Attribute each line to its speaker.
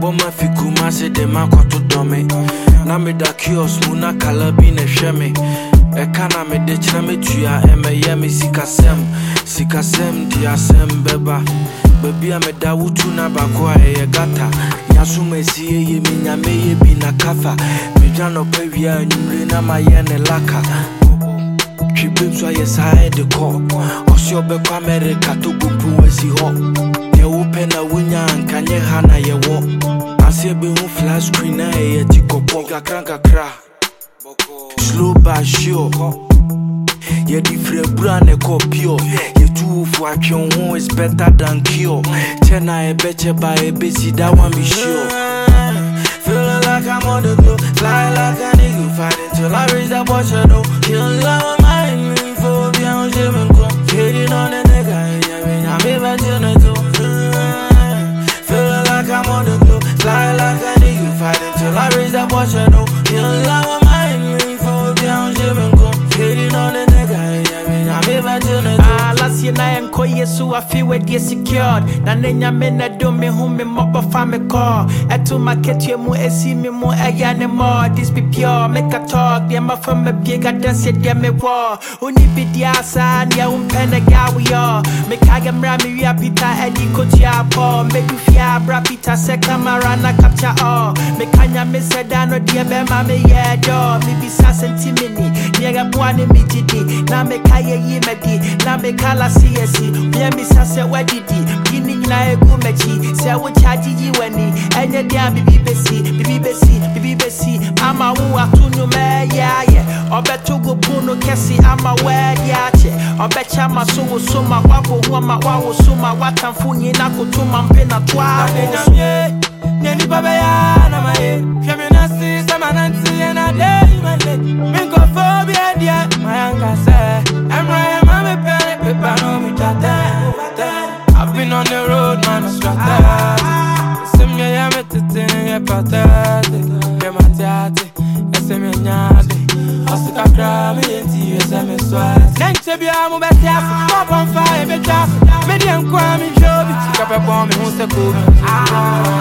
Speaker 1: Boma fikuma se de makoto dome. Na me da kios muna kalabi ne sheme. E kana me de china me tuya eme yemi sikasem diasem beba. Baby a me da wutu na bakwa e gata. Yasume si ye minya me ye bi na kafa. Me jano pe wia nyumre na ma ye ne laka. Tribim so ye sa de ko. Osio be kwa America to gumpu wesi ho. Ye upe na wunya nkanye hana ye wo. Ase be hu flash screen na ye tikopo kakra. Slow but sure. Ye different brand e copio. Ye two for action who is better than cure. Tena e beche by a busy that one be sure. Feeling like I'm on the globe, fly like a nigga, fighting till I raise that portion. Killing our mind, for beyond Jim go. Hitting on the nigga, I'm even to do. Feeling like I'm on the globe, fly like a nigga, fighting till I raise that portion. Killing our mind, for beyond Jim go. Hitting on the nigga, I'm even to do.
Speaker 2: Last year I am koye so I feel where they secured. Na nenya me na do me home me mob of me call. Eto market you mu esi me mo eya ne more. This be pure make a talk. Them a from me big I dance it them me war. Uni be the asa ya pena gawi yo. Me kagam rami we a pita edi kotia po. Me du fia bra pita se camera na capture all. Me kanya me sedano dia be ma me yeah do. Me be sasentimini. Niega bwane mi didi. Na me kaya yi me di. Na me kala CSC, me sase wadidi, kini na egu mechi, se wo charge yi wani, enye dia bibi besi, ama wu atunu me yeah, obeto go puno kesi ama wedi ache, obecha maso so ma wabo hu ma wawo so ma watamfu nyina kutuma mpena twa. Neni baba ya na mae, femina si sama nanti na day mande, mingo phobia dia, mayanga se, emra mame pele pepa no mi tata. I've been on the road man strata. Sem ya metete ya patate, ya matiate, ese me nyade. Osika kra me enti ese me swat. Nenche bia mo betias, pop on fire me just, me di enkwa mi jobi, sika pe bon me hu se ko.